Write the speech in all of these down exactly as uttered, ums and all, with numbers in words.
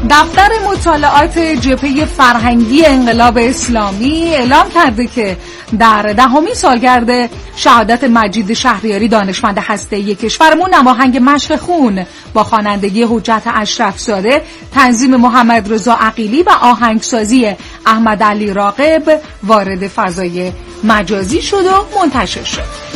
دفتر مطالعات جبهه فرهنگی انقلاب اسلامی اعلام کرده که در دهمین سالگرد شهادت مجید شهریاری دانشمند هسته‌ای کشورمون نماهنگ مشق خون با خوانندگی حجت اشرفزاده، تنظیم محمد رضا عقیلی و آهنگسازی احمد علی راغب وارد فضای مجازی شد و منتشر شد.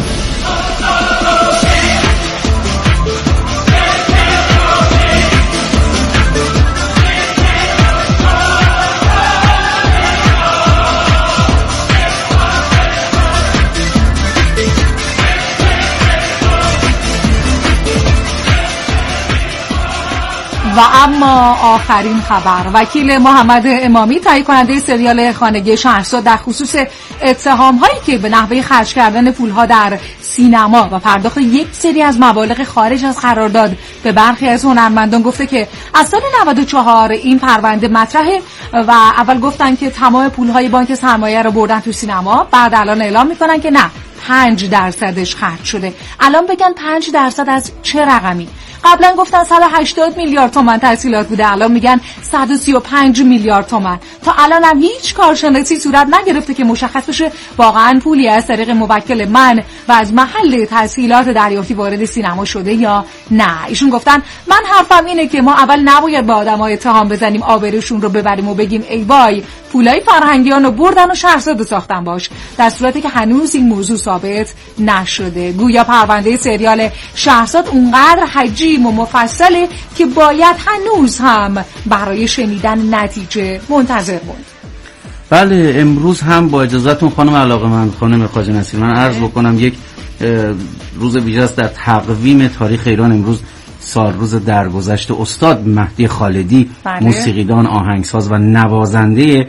و اما آخرین خبر، وکیل محمد امامی تهیه کننده سریال خانگی شهرزاد در خصوص اتهام هایی که به نحوه خرج کردن پولها در سینما و پرداخت یک سری از مبالغ خارج از قرارداد به برخی از هنرمندان گفته که از سال نود و چهار این پرونده مطرحه و اول گفتن که تمام پولهای بانک سرمایه رو بردن تو سینما، بعد الان اعلام میکنن که نه، پنج درصدش خرج شده. الان بگن پنج درصد از چه رقمی؟ قبلا گفتن صد و هشتاد میلیارد تومان تحصیلات بوده، الان میگن صد و سی و پنج میلیارد تومان. تا الان هم هیچ کارشناسی صورت نگرفته که مشخص بشه واقعا پولی از طریق موکل من و از محل تحصیلات دریافتی وارد سینما شده یا نه. ایشون گفتن من حرفم اینه که ما اول نباید با آدم‌ها اتهام بزنیم، آبروشون رو ببریم و بگیم ای وای پولای فرهنگیان رو بردن و شهرزاد ساختن باش، در صورتی که هنوز این موضوع ثابت نشده. گویا پرونده سریال شهرزاد اونقدر حجیم و مفصله که باید هنوز هم برای شنیدن نتیجه منتظر بود. بله، امروز هم با اجازهتون خانم علاقه‌مند خانم خواجه نصیر من عرض بکنم یک روز ویژه است در تقویم تاریخ ایران. امروز سال روز درگذشت استاد مهدی خالدی، بله. موسیقیدان، آهنگساز و نوازنده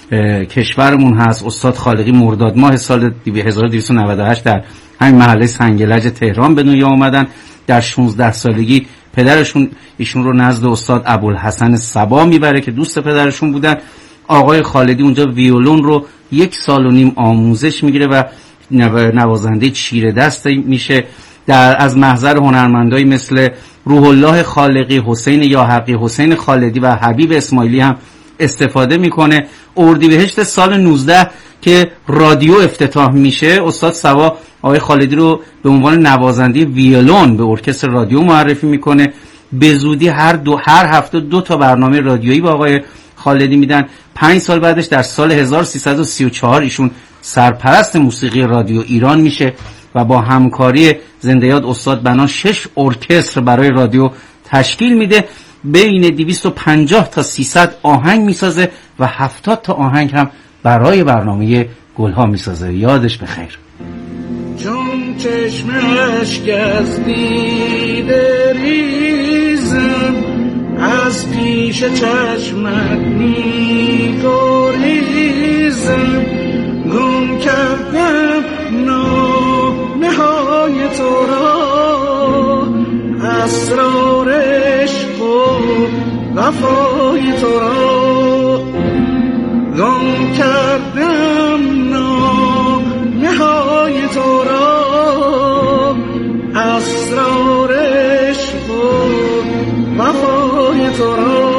کشورمون هست. استاد خالقی مرداد ماه سال هزار و دویست و نود و هشت در همین محله سنگلج تهران به دنیا آمدن. در شانزده سالگی پدرشون ایشون رو نزد استاد ابوالحسن صبا میبره که دوست پدرشون بودن. آقای خالدی اونجا ویولون رو یک سال و نیم آموزش میگیره و نوازنده چیره دست میشه. در از محضر هنرمندایی مثل روح الله خالقی، حسین یاحقی، حسین خالدی و حبیب اسماعیلی هم استفاده میکنه. اردیبهشت سال نوزده که رادیو افتتاح میشه، استاد صبا آقای خالدی رو به عنوان نوازنده ویولون به ارکستر رادیو معرفی میکنه. به زودی هر دو هر هفته دو تا برنامه رادیویی با آقای خالدی میدن. پنج سال بعدش در سال هزار و سیصد و سی و چهار ایشون سرپرست موسیقی رادیو ایران میشه و با همکاری زنده یاد استاد بنا شش ارکستر برای رادیو تشکیل میده. بین دویست و پنجاه تا سیصد آهنگ میسازه و هفتاد تا آهنگ هم برای برنامه گلها میسازه. یادش بخیر. چون چشمش از دیده ریزم، از پیش چشمت میگریزم، گم کردم نامه های تو را، اسرار عشق و وفای تو را، گم کردم نامه های تو را، اسرار عشق و وفای تو را.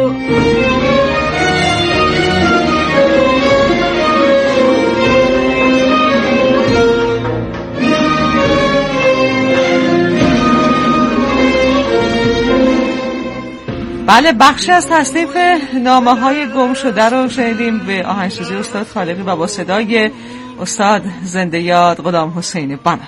بله، بخشی از تصنیف نامه‌های گم شده رو شنیدیم به آهنگسازی استاد خالقی و با صدای استاد زنده یاد غلام حسین بنا.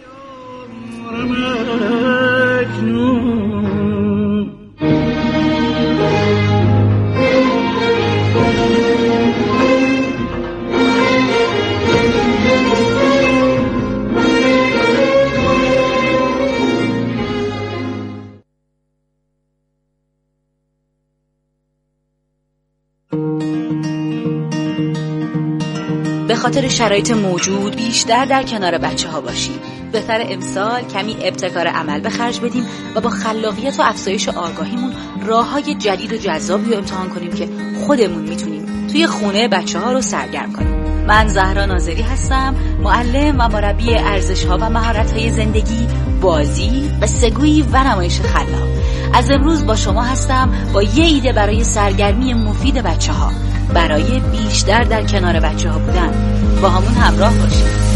به خاطر شرایط موجود بیشتر در کنار بچه ها باشیم. بهتر امسال کمی ابتکار عمل به خرج بدیم و با خلاقیت و افزایش آگاهیمون راه‌های جدید و جذابی رو امتحان کنیم که خودمون میتونیم توی خونه بچه ها رو سرگرم کنیم. من زهرا ناظری هستم، معلم و مربی ارزش‌ها و مهارت‌های زندگی، بازی، قصه‌گویی و نمایش خلاق. از امروز با شما هستم با یه ایده برای سرگرمی مفید بچه‌ها، برای بیشتر در کنار بچه‌ها بودن. با همون همراه باشید.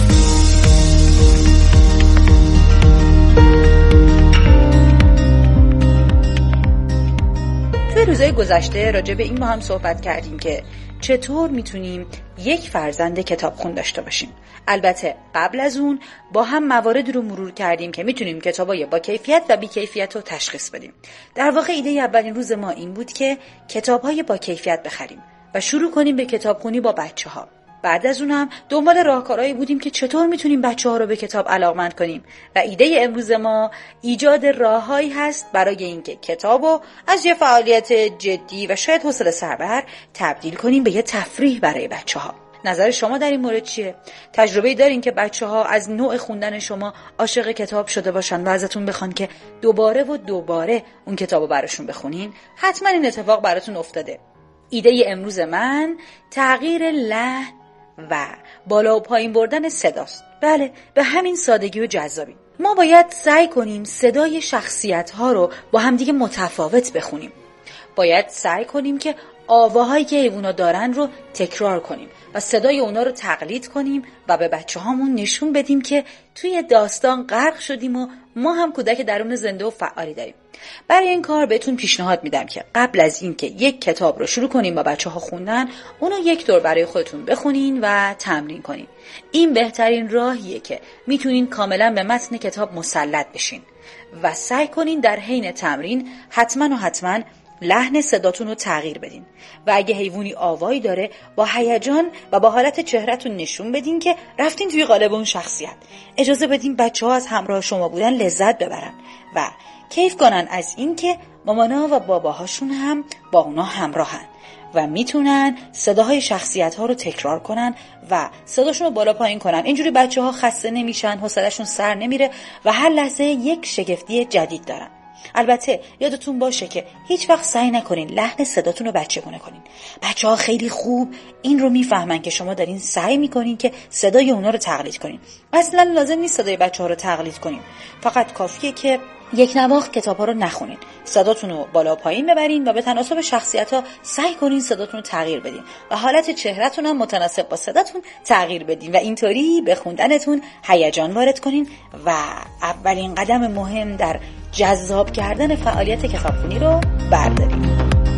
توی روزهای گذشته راجع به این با هم صحبت کردیم که چطور میتونیم یک فرزند کتابخون داشته باشیم. البته قبل از اون با هم مواردی رو مرور کردیم که میتونیم کتابای با کیفیت و بی کیفیت رو تشخیص بدیم. در واقع ایده اولین روز ما این بود که کتابهای با کیفیت بخریم و شروع کنیم به کتابخونی با بچه‌ها. بعد از اونم دنبال راهکارهایی بودیم که چطور میتونیم بچه‌ها رو به کتاب علاقمند کنیم و ایده امروز ما ایجاد راههایی هست برای اینکه کتابو از یه فعالیت جدی و شاید حوصله سربر تبدیل کنیم به یه تفریح برای بچه‌ها. نظر شما در این مورد چیه؟ تجربه‌ای دارین که بچه‌ها از نوع خوندن شما عاشق کتاب شده باشن و ازتون بخوان که دوباره و دوباره اون کتابو براشون بخونین؟ حتما این اتفاق براتون افتاده. ایده امروز من تغییر لحن و بالا و پایین بردن صداست. بله، به همین سادگی و جذابی. ما باید سعی کنیم صدای شخصیت‌ها رو با همدیگه متفاوت بخونیم. باید سعی کنیم که آواهایی که اونا دارن رو تکرار کنیم و صدای اونا رو تقلید کنیم و به بچه‌هامون نشون بدیم که توی داستان غرق شدیم و ما هم کودک درون زنده و فعالی داریم. برای این کار بهتون پیشنهاد میدم که قبل از اینکه یک کتاب رو شروع کنیم با بچه‌ها خوندن، اونو یک دور برای خودتون بخونین و تمرین کنین. این بهترین راهیه که میتونین کاملا به متن کتاب مسلط بشین و سعی کنین در حین تمرین حتما و حتما لحن صداتون رو تغییر بدین و اگه حیوانی آوایی داره با هیجان و با حالت چهرهتون نشون بدین که رفتین توی قالب اون شخصیت. اجازه بدین بچه‌ها از همراه شما بودن لذت ببرن و کیف کنن از این که مامانا و باباهاشون هم با اونا همراهن و میتونن صداهای شخصیت‌ها رو تکرار کنن و صداشون رو بالا پایین کنن. اینجوری بچه‌ها خسته نمیشن، حوصله‌شون سر نمیره و هر لحظه یک شگفتی جدید دارن. البته یادتون باشه که هیچ وقت سعی نکنین لحن صداتون رو بچگونه کنین. بچه‌ها خیلی خوب این رو میفهمن که شما دارین سعی میکنین که صدای اونا رو تقلید کنین. اصلا لازم نیست صدای بچه‌ها رو تقلید کنین، فقط کافیه که یک نواخت کتاب‌ها رو نخونین، صداتون رو بالا پایین ببرین و به تناسب شخصیت‌ها سعی کنین صداتون رو تغییر بدین و حالت چهره‌تون هم متناسب با صداتون تغییر بدین و اینطوری به خوندنتون هیجان وارد کنین و اولین قدم مهم در جذاب کردن فعالیت کتابخوانی رو بردارین.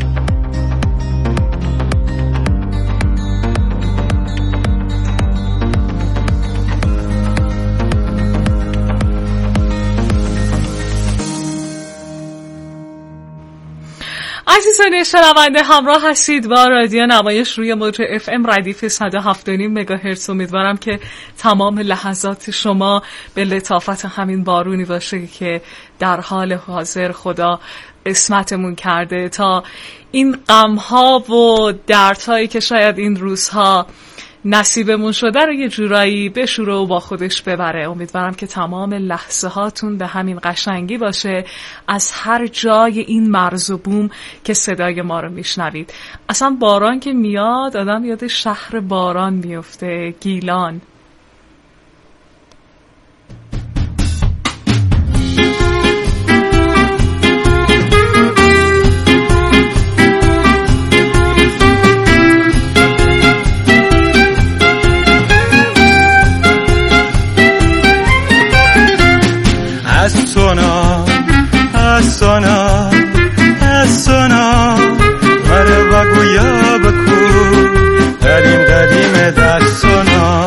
عزیزان شنونده، همراه هستید با رادیو نمایش روی موج اف ام ردیف صد و هفت و نیم مگاهرتز. امیدوارم که تمام لحظات شما به لطافت همین بارونی باشه که در حال حاضر خدا قسمتمون کرده تا این غم‌ها و دردهایی که شاید این روزها نصیبمون شده رو یه جورایی بشوره و با خودش ببره. امیدوارم که تمام لحظه هاتون به همین قشنگی باشه، از هر جای این مرز و بوم که صدای ما رو میشنوید. اصلا باران که میاد آدم یاد شهر باران میفته، گیلان. سونا سونا سونا مره بگویا بکو قدیم قدیم در سونا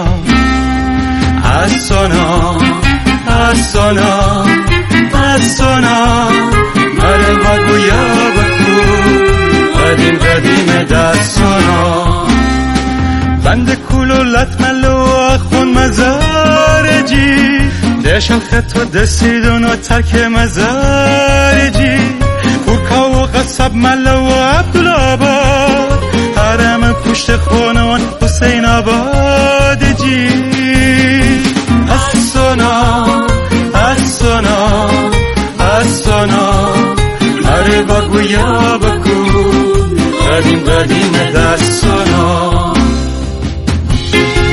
سونا سونا سونا مره بگویا بکو قدیم قدیم در سونا بند کلو لطملو خون مزارجی دشم خطو دستیدون و ترک مزارجی پورکا و قصب ملو و عبدالعباد حرم پشت خونوان حسین آباد جی از سونا از سونا از سونا هره بگویا بکو قدیم قدیم در سونا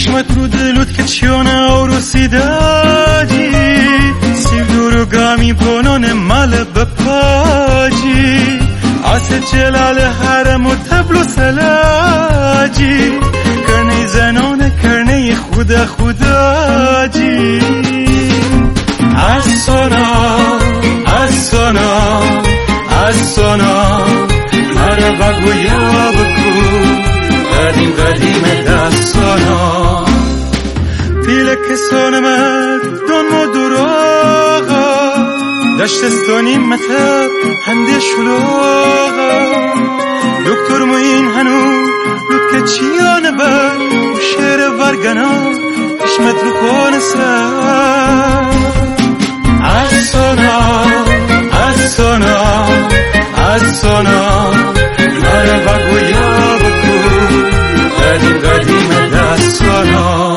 چشمت رو دلوت که چیانه آورو سیداجی سیب دورو گامی پونان مال بپاجی آسه جلال حرم و تبل و سلاجی کرنه زنانه کرنه خدا خدا جی از سونا از سونا از سونا مرا بگویا بگو قدیم قدیم دستانا پیل کسانمت دون ما دراغا دشتستانی متب هنده شلوغا دکتر موین هنو لود که چیانه بر شیر ورگنا کشمت رو خون سر از سونا از سونا از سونا مرا بگویا بگو قدیم قدیم دستانا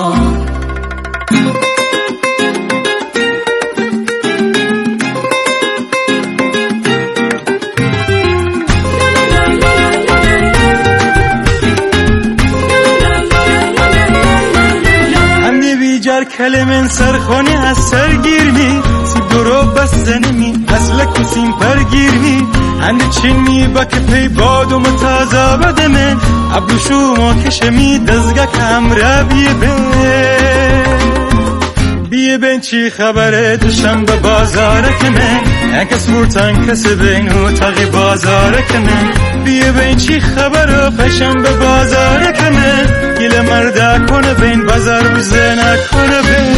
کلمن سرخانی از سرگیرمی سیب درو بستنمی اصلا کسیم برگیرمی هند چینی با که پی باد و متازا بدمه عبدو شما کشمی دزگه کم را بیه بین بیه بین چی خبره دوشنبه بازاره کمه انکس بورتن کسی بین و تاقی بازاره کمه بیه بین چی خبره پشنبه بازاره کمه گیل مرده کنه بین بازار بزه نکنه بین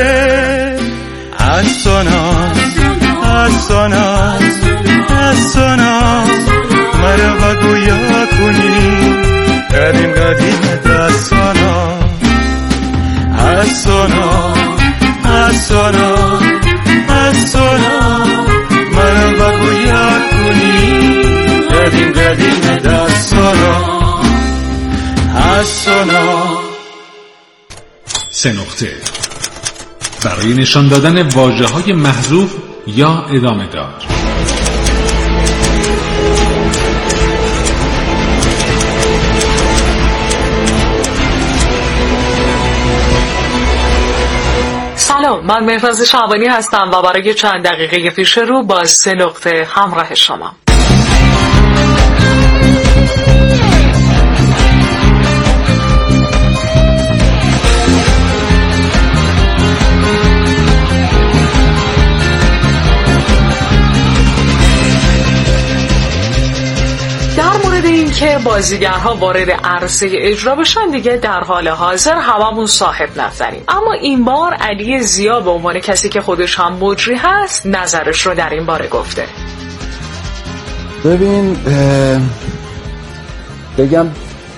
از سونا از سونا از سونا مرا بگویا کنی قدیم قدیم دستانا از سونا از سونا از سونا مرا بگویا کنی قدیم قدیم دستانا از سونا. سه نقطه برای نشان دادن واژه‌های محذوف یا ادامه دار. سلام، من مهرز شعبانی هستم و برای چند دقیقه پیش رو با سه نقطه همراه شما. که بازیگرها وارد عرصه اجرا بشن دیگه در حال حاضر هممون صاحب نظریم، اما این بار علی ضیا به عنوان کسی که خودش هم مجری هست نظرش رو در این باره گفته. ببین بگم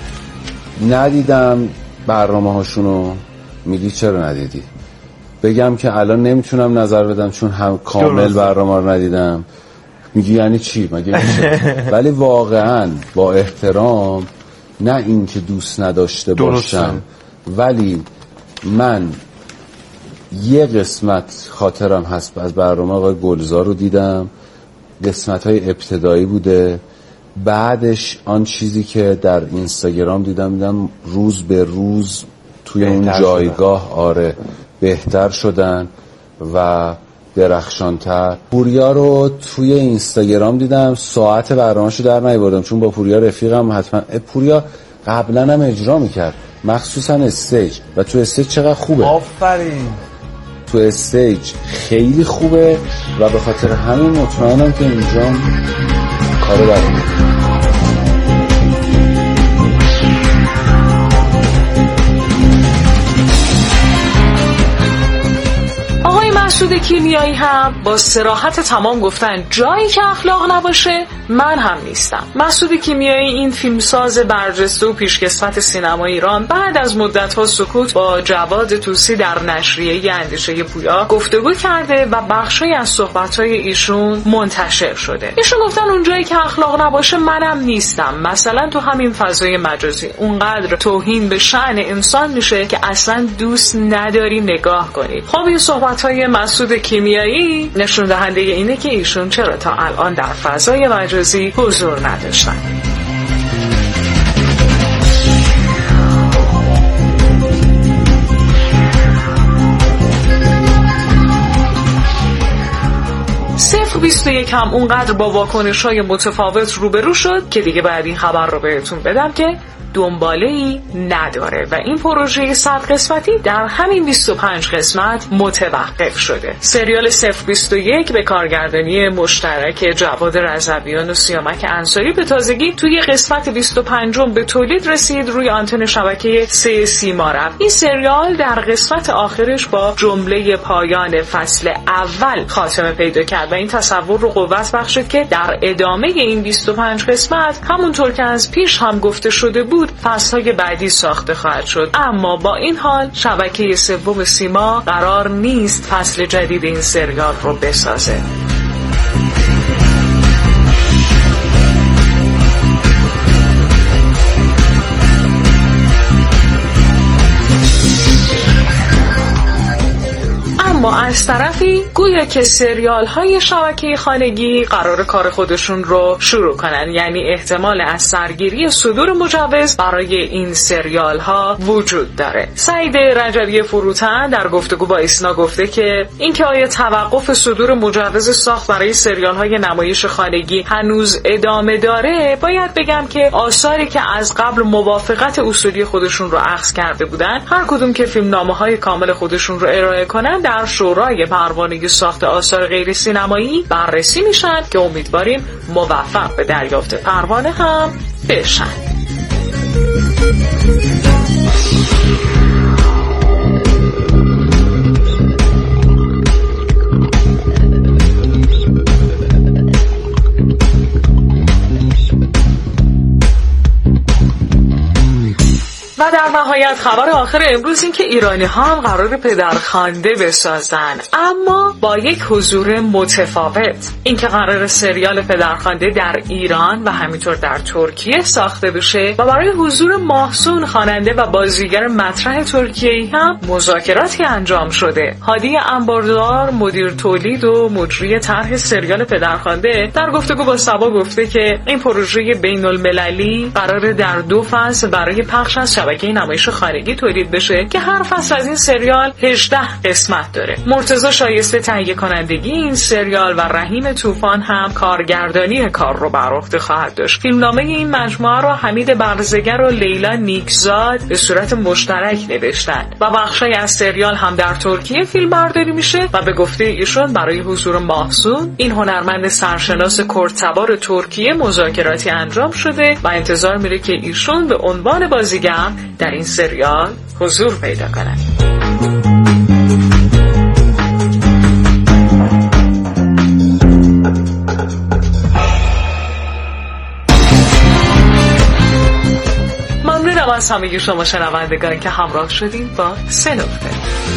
ندیدم برنامه هاشونو، میگی چرا ندیدی؟ بگم که الان نمیتونم نظر بدم چون هم کامل برنامه رو ندیدم، میگی یعنی چی؟ مگه میشه؟ ولی واقعا با احترام، نه این که دوست نداشته باشم، ولی من یه قسمت خاطرم هست از برنامه آقای گلزار رو دیدم، قسمت های ابتدایی بوده، بعدش آن چیزی که در اینستاگرام دیدم دیدم روز به روز توی اون جایگاه شدن. آره بهتر شدن و درخشانتر. پوریا رو توی اینستاگرام دیدم، ساعت برنامه‌شو در نیاوردم چون با پوریا رفیقم، حتما پوریا قبلا هم اجرا میکرد مخصوصا استیج، و تو استیج چقدر خوبه. آفرین. تو استیج خیلی خوبه و به خاطر همین مطمئنم که اینجا کارو برام مسعود کیمیایی هم با صراحت تمام گفتن جایی که اخلاق نباشه من هم نیستم. مسعود کیمیایی این فیلمساز برجسته و پیشکسوت سینما ایران بعد از مدت‌ها سکوت با جواد طوسی در نشریه اندیشه پویا گفتگو کرده و بخشی از صحبت‌های ایشون منتشر شده. ایشون گفتن اونجایی که اخلاق نباشه منم نیستم. مثلا تو همین فضای مجازی اونقدر توهین به شأن انسان میشه که اصلا دوست نداری نگاه کنی. خب این صحبت‌های مسعود کیمیایی نشون دهنده اینه که ایشون چرا تا الان در فضای مجازی حضور نداشتن. بیست و یک هم اونقدر با واکنش‌های متفاوت روبرو شد که دیگه باید این خبر رو بهتون بدم که دنباله‌ای نداره و این پروژه صد قسمتی در همین بیست و پنج قسمت متوقف شده. سریال صفر بیست و یک به کارگردانی مشترک جواد رضویان و سیامک انصاری به تازگی توی قسمت بیست و پنج به تولید رسید، روی آنتن شبکه سه سیما رفت. این سریال در قسمت آخرش با جمله پایان فصل اول خاتمه پیدا کرد و این تصور رو قوت بخشید که در ادامه این بیست و پنج قسمت همونطور که از پیش هم گفته شده بود فصل‌های بعدی ساخته خواهد شد. اما با این حال شبکه سوم سیما قرار نیست فصل جدید این سریال رو بسازه. اما از طرفی گویا که سریال های شبکه خانگی قرار کار خودشون رو شروع کنن، یعنی احتمال از سرگیری صدور مجوز برای این سریال ها وجود داره. سعید رجبی فروتن در گفتگو با ایسنا گفته که اینکه آیا توقف صدور مجوز ساخت برای سریال های نمایش خانگی هنوز ادامه داره، باید بگم که آثاری که از قبل موافقت اصولی خودشون رو اخذ کرده بودن، هر کدوم که فیلمنامه های کامل خودشون رو ارائه کنن در شورای پروانگی ساخت آثار غیر سینمایی بررسی میشن که امیدواریم موفق به دریافت پروانه هم بشن. و در نهایت خبر آخر امروز این که ایرانی ها هم قرار پدرخوانده بسازن، اما با یک حضور متفاوت. این که قرار سریال پدرخوانده در ایران و همینطور در ترکیه ساخته بشه و برای حضور ماهسون خواننده و بازیگر مطرح ترکیه‌ای هم مذاکراتی انجام شده. هادی انباردار مدیر تولید و مجری طرح سریال پدرخوانده در گفتگو با سبا گفته که این پروژه بین‌المللی قرار در دو فصل برای پخش از شبکه نمایش خانگی تولید بشه که هر فصل از این سریال هجده قسمت داره. مرتضی شایسته تهیه کنندگی این سریال و رحیم طوفان هم کارگردانی کار رو بر عهده خواهد داشت. فیلمنامه این مجموعه رو حمید برزگر و لیلا نیکزاد به صورت مشترک نوشتن و بخشای از سریال هم در ترکیه فیلم برداری میشه و به گفته ایشون برای حضور ماهسون این هنرمند سرشناس کردتبار ترکیه مذاکراتی انجام شده و انتظار میره که ایشون به عنوان بازیگر در این سریال حضور پیدا کنند. ممنونم از همه شما شنوندگان که همراه شدین با سه نقطه.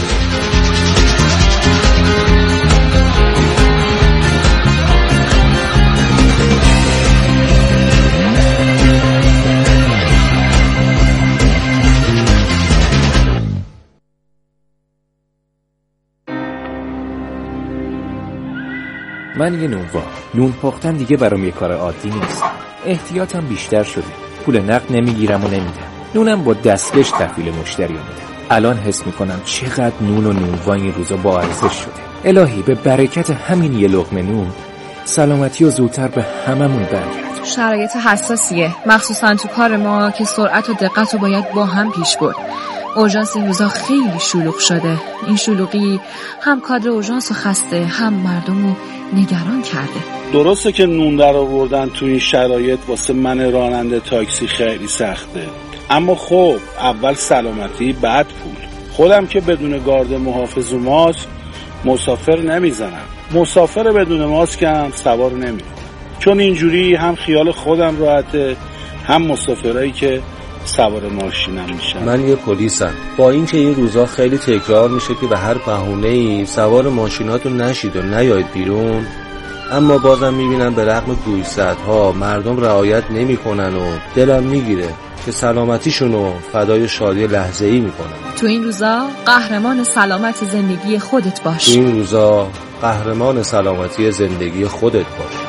من یه نونوا. نون پختن دیگه برام یه کار عادی نیست. احتیاطم بیشتر شده. پول نقد نمیگیرم و نمیدم. نونم با دستکش تحویل مشتری میدم. الان حس میکنم چقدر نون و نونوا این روزا با ارزش شده. الهی به برکت همین یه لقمه نون سلامتی و زودتر به هممون برگرد. شرایط حساسیه، مخصوصا تو کار ما که سرعت و دقت رو باید با هم پیش برد. اورژانس این روزا خیلی شلوغ شده. این شلوغی هم کادر اورژانس رو خسته، هم مردم رو نگران کرده. درسته که نون در آوردن تو این شرایط واسه من راننده تاکسی خیلی سخته، اما خب اول سلامتی بعد پول. خودم که بدون گارد محافظ و ماسک مسافر نمیزنم، مسافر بدون ماسک هم سوار نمیکنم، چون اینجوری هم خیال خودم راحته هم مسافرایی که سوار ماشینم میشن. من یه پلیسم. با اینکه این روزا خیلی تکرار میشه که به هر بهونه‌ای سوار ماشیناتون نشید و نیایید بیرون، اما بازم میبینم به رغم گوشزدها مردم رعایت نمیکنن و دلم میگیره که سلامتیشونو فدای شادی لحظه‌ای میکنن. تو این روزا قهرمان سلامت زندگی خودت باش. تو این روزا قهرمان سلامتی زندگی خودت باش.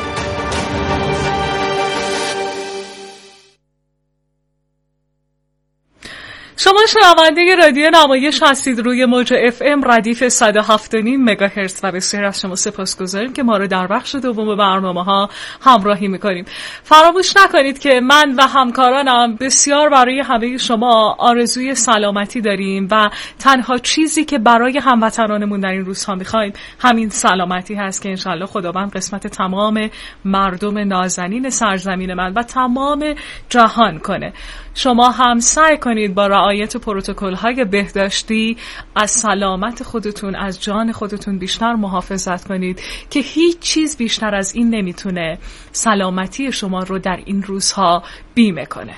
شما شنونده رادیو نمایش هستید روی موج اف ام ردیف صد و هفت و نیم مگاهرتز و بسیار از شما سپاسگزاریم که ما رو در بخش دوم برنامه ها همراهی میکنیم. فراموش نکنید که من و همکارانم بسیار برای همه شما آرزوی سلامتی داریم و تنها چیزی که برای هموطنانمون در این روزها میخوایم همین سلامتی هست که انشالله خداوند قسمت تمام مردم نازنین سرزمین من و تمام جهان کنه. شما هم سعی کنید با رعایت پروتکل‌های بهداشتی از سلامت خودتون، از جان خودتون بیشتر محافظت کنید که هیچ چیز بیشتر از این نمیتونه سلامتی شما رو در این روزها بیمه کنه.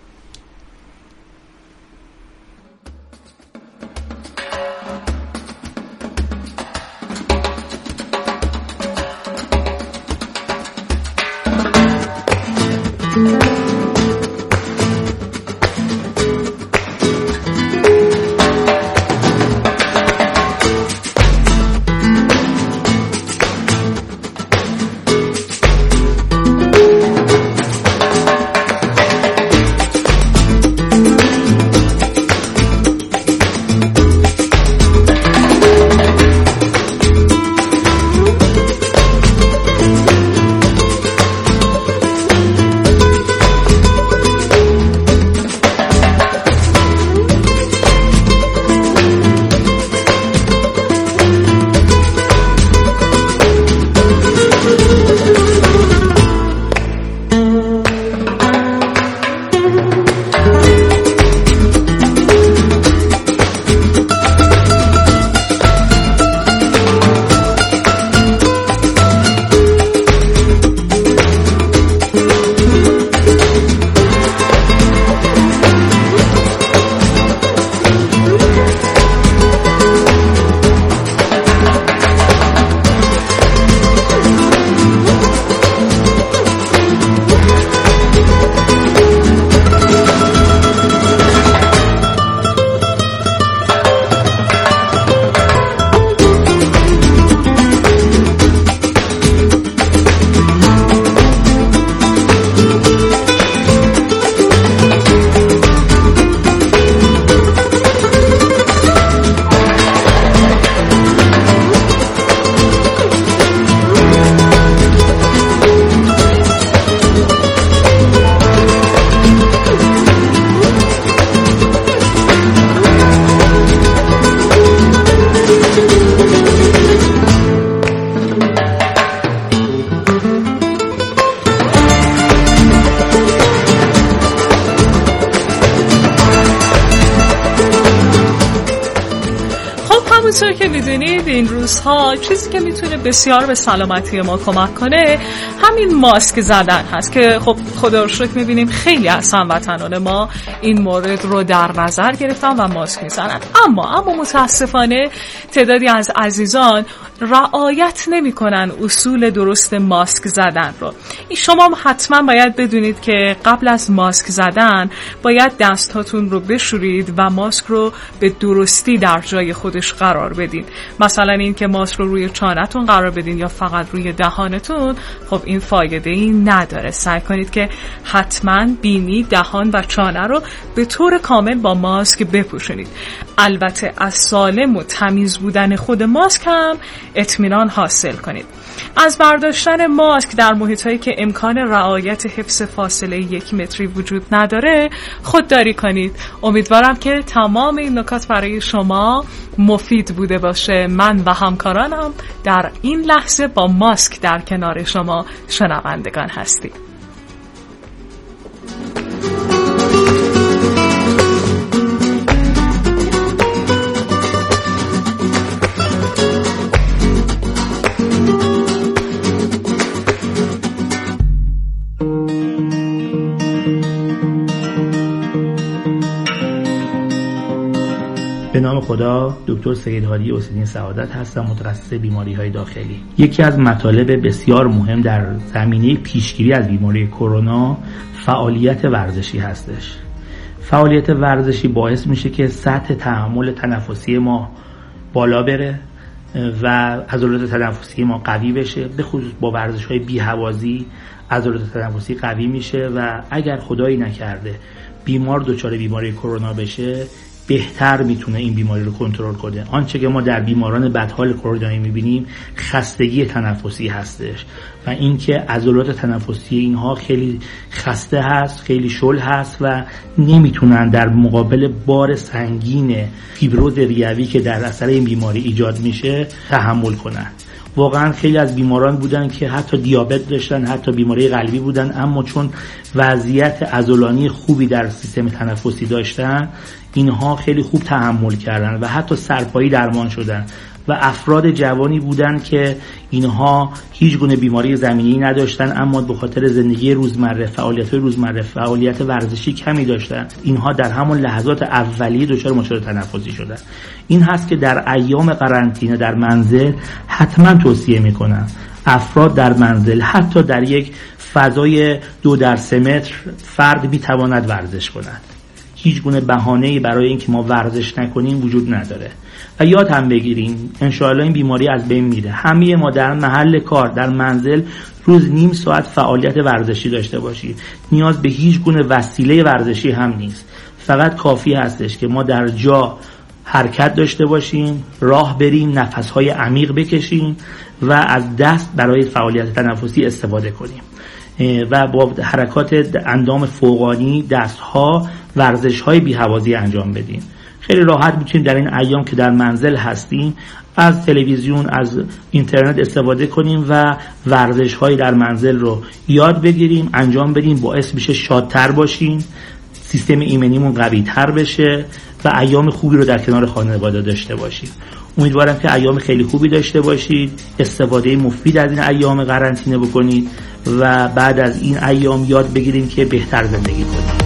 همونطور که میدونید این روزها چیزی که میتونه بسیار به سلامتی ما کمک کنه همین ماسک زدن هست که خب خدا رو شکر میبینیم خیلی از هموطنان ما این مورد رو در نظر گرفتن و ماسک میزنن. اما اما متاسفانه تعدادی از عزیزان رعایت نمیکنن اصول درست ماسک زدن رو. شما هم حتما باید بدونید که قبل از ماسک زدن باید دستاتون رو بشورید و ماسک رو به درستی در جای خودش قرار بدین. مثلا این که ماسک رو روی چانتون قرار بدین یا فقط روی دهانتون، خب این فایده ای نداره. سعی کنید که حتما بینی، دهان و چانه رو به طور کامل با ماسک بپوشونید. البته از سالم و تمیز بودن خود ماسک هم اطمینان حاصل کنید. از برداشتن ماسک در محیطایی که امکان رعایت حفظ فاصله یک متری وجود نداره خودداری کنید. امیدوارم که تمام این نکات برای شما مفید بوده باشه. من و همکارانم در این لحظه با ماسک در کنار شما شنوندگان هستیم. به نام خدا، دکتر سید هادی حسینی سعادت هستم، متخصص بیماری‌های داخلی. یکی از مطالب بسیار مهم در زمینه پیشگیری از بیماری کرونا فعالیت ورزشی هستش. فعالیت ورزشی باعث میشه که سطح تحمل تنفسی ما بالا بره و عضلات تنفسی ما قوی بشه. به خصوص با ورزش‌های بی‌هوازی عضلات تنفسی قوی میشه و اگر خدایی نکرده بیمار دچار بیماری کرونا بشه، بهتر میتونه این بیماری رو کنترل کنه. آنچه که ما در بیماران بدحال کرونایی میبینیم خستگی تنفسی هستش و اینکه عضلات تنفسی اینها خیلی خسته هست، خیلی شل هست و نمیتونن در مقابل بار سنگین فیبروز ریوی که در اثر این بیماری ایجاد میشه تحمل کنن. واقعا خیلی از بیماران بودن که حتی دیابت داشتن، حتی بیماری قلبی بودن، اما چون وضعیت عضلانی خوبی در سیستم تنفسی داشتن اینها خیلی خوب تحمل کردن و حتی سرپایی درمان شدن. و افراد جوانی بودن که اینها هیچ گونه بیماری زمینی نداشتن اما به خاطر زندگی روزمره، فعالیت روزمره، فعالیت ورزشی کمی داشتن، اینها در همون لحظات اولیه دچار مشکل تنفسی شدن. این هست که در ایام قرنطینه در منزل حتما توصیه میکنم افراد در منزل حتی در یک فضای دو در سه متر فرد میتواند ورزش کند. هیچ گونه بهانه‌ای برای اینکه ما ورزش نکنیم وجود نداره. و یاد هم بگیریم انشاءالله این بیماری از بین میره. همه ما در محل کار، در منزل روز نیم ساعت فعالیت ورزشی داشته باشیم. نیاز به هیچ گونه وسیله ورزشی هم نیست. فقط کافی هستش که ما در جا حرکت داشته باشیم، راه بریم، نفسهای عمیق بکشیم و از دست برای فعالیت تنفسی استفاده کنیم و با حرکات اندام فوقانی دستها ورزش‌های بی‌هوازی انجام بدیم. خیلی راحت میتونیم در این ایام که در منزل هستیم از تلویزیون، از اینترنت استفاده کنیم و ورزش‌های در منزل رو یاد بگیریم، انجام بدیم، باعث میشه شادتر باشیم، سیستم ایمنیمون قوی‌تر بشه و ایام خوبی رو در کنار خانواده داشته باشیم. امیدوارم که ایام خیلی خوبی داشته باشید، استفاده مفید از این ایام قرنطینه بکنید و بعد از این ایام یاد بگیریم که بهتر زندگی کنیم.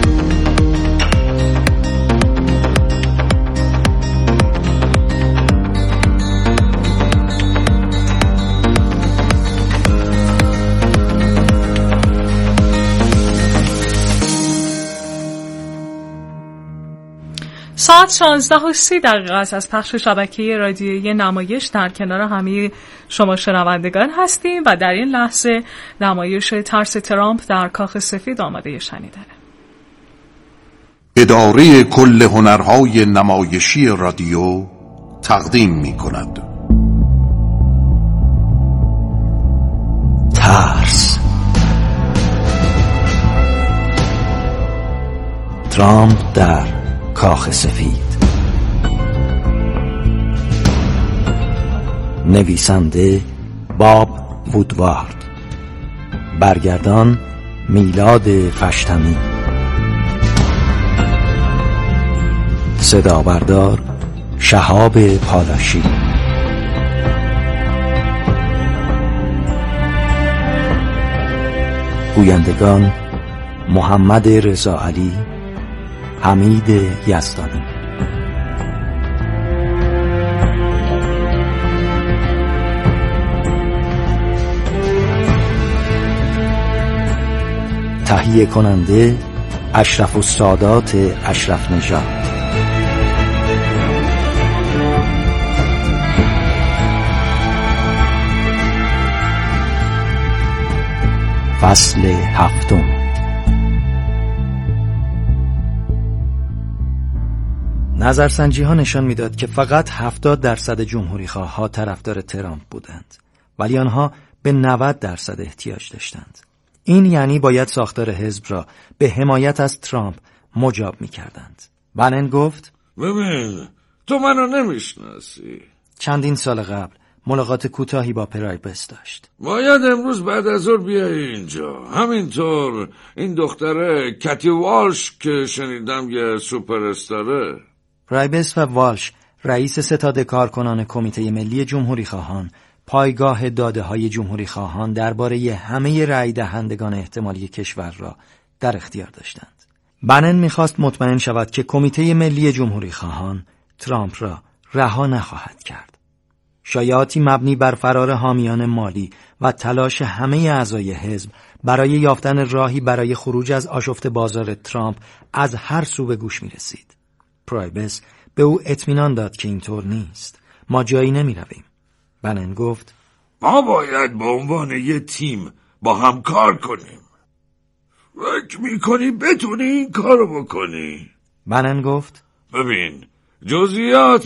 ساعت شانزده و سی دقیقه است از پخش شبکه رادیویی نمایش. در کنار همه شما شنوندگان هستیم و در این لحظه نمایش ترس ترامپ در کاخ سفید آماده شنیدن. اداره کل هنرهای نمایشی رادیو تقدیم می کند ترس. ترامپ در کاخ سفید. نویسنده باب وودوارد، برگردان میلاد فشتمی، صدا بردار شهاب پاداشی. گویندگان محمد رضا علی، حمید یزدانی. تهیه کننده اشرف السادات اشرف نژاد. فصل هفتم. نظرسنجی ها نشان میداد که فقط هفتاد درصد جمهوری خواه ها طرفدار ترامپ بودند، ولی آنها به نود درصد احتیاج داشتند. این یعنی باید ساختار حزب را به حمایت از ترامپ مجاب میکردند. بنن گفت ببین تو منو نمیشناسی. چندین سال قبل ملاقات کوتاهی با پرایبس داشت. باید امروز بعد از ظهر بیای اینجا. همینطور این دختره کتی والش که شنیدم یه سوپر استاره. پرایبس و والش رئیس ستاد کارکنان کمیته ملی جمهوری خواهان پایگاه داده های جمهوری خواهان درباره همه رأی دهندگان احتمالی کشور را در اختیار داشتند. بنن میخواست مطمئن شود که کمیته ملی جمهوری خواهان ترامپ را رها نخواهد کرد. شایعاتی مبنی بر فرار حامیان مالی و تلاش همه اعضای حزب برای یافتن راهی برای خروج از آشفت بازار ترامپ از هر سو به گوش می رسید. پرایبس به او اطمینان داد که اینطور نیست. ما جایی نمی رویم. بنن گفت ما باید به عنوان یه تیم با هم کار کنیم. فکر می کنی بتونی این کارو بکنی؟ بنن گفت ببین جزئیات